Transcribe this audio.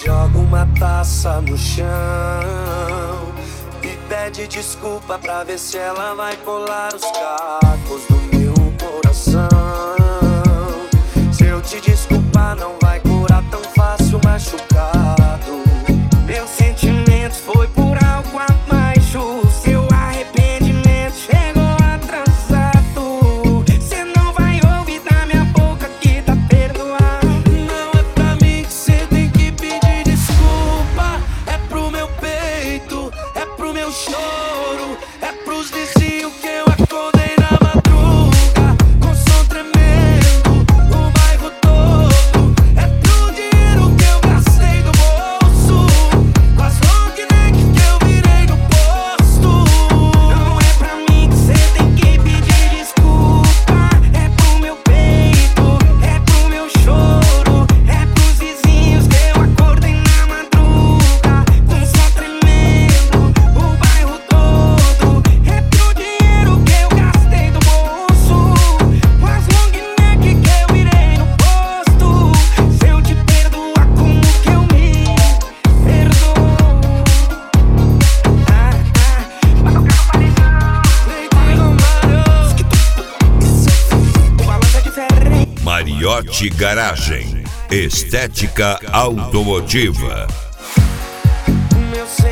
Joga uma taça no chão e pede desculpa pra ver se ela vai colar os cacos do meu coração. Se eu te desculpar, não vai curar tão fácil machucado. Meu sentimento foi por algo abaixo. Seu arrependimento chegou atrasado. Cê não vai ouvir da minha boca que tá perdoado. Não é pra mim que cê tem que pedir desculpa. É pro meu peito, é pro meu choro, é pros vizinhos que eu acordei na madruga com som tremendo, o bairro todo. É pro dinheiro que eu gastei do bolso, com as long neck que eu virei no posto. Não é pra mim que cê tem que pedir desculpa. É pro meu peito, é pro meu choro, é pros vizinhos que eu acordei na madruga com som tremendo, o bairro todo. É pro dinheiro que eu gastei do bolso, com as long neck que eu virei no posto. Se eu te perdoar, como que eu me perdoo? O balanço é diferente. Mariotti Garagem, estética automotiva. O meu